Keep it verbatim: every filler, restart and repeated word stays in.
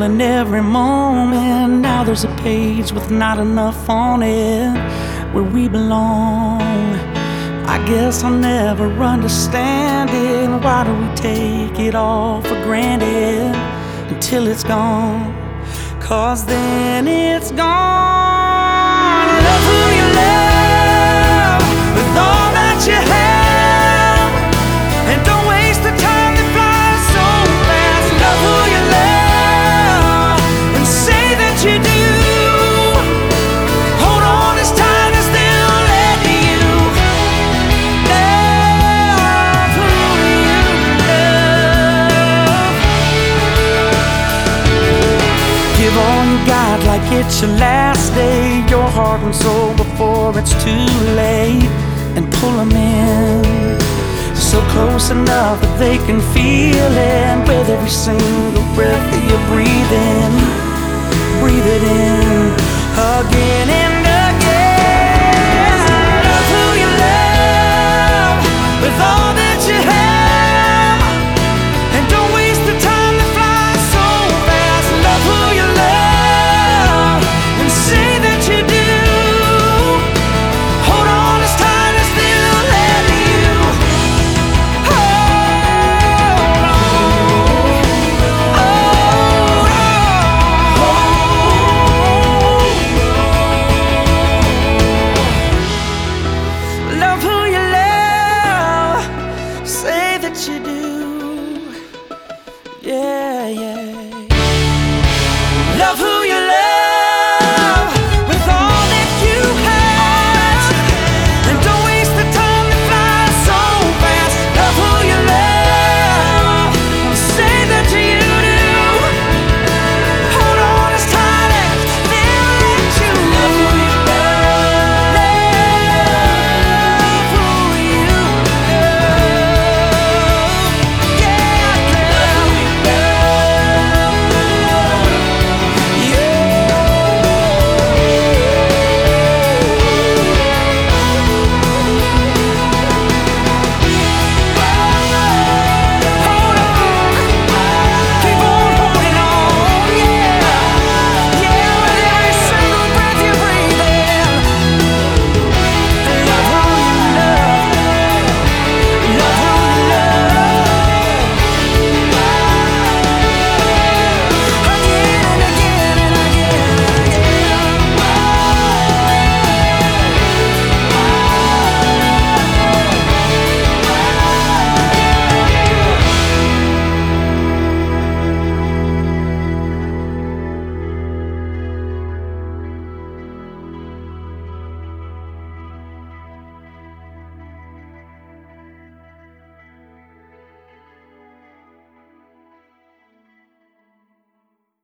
filling every moment. Now there's a page with not enough on it where we belong. I guess I'll never understand it. Why do we take it all for granted until it's gone? Cause then it's gone. Love who you love with all that you have, and don't waste the time that flies so fast. Love who you love and say that you do. Hold on as tight as they'll let you. Love who you love. Give all you got like it's your last day, your heart and soul before it's too late, and pull them in so close enough that they can feel it. With every single breath that you breathe in, breathe it in again and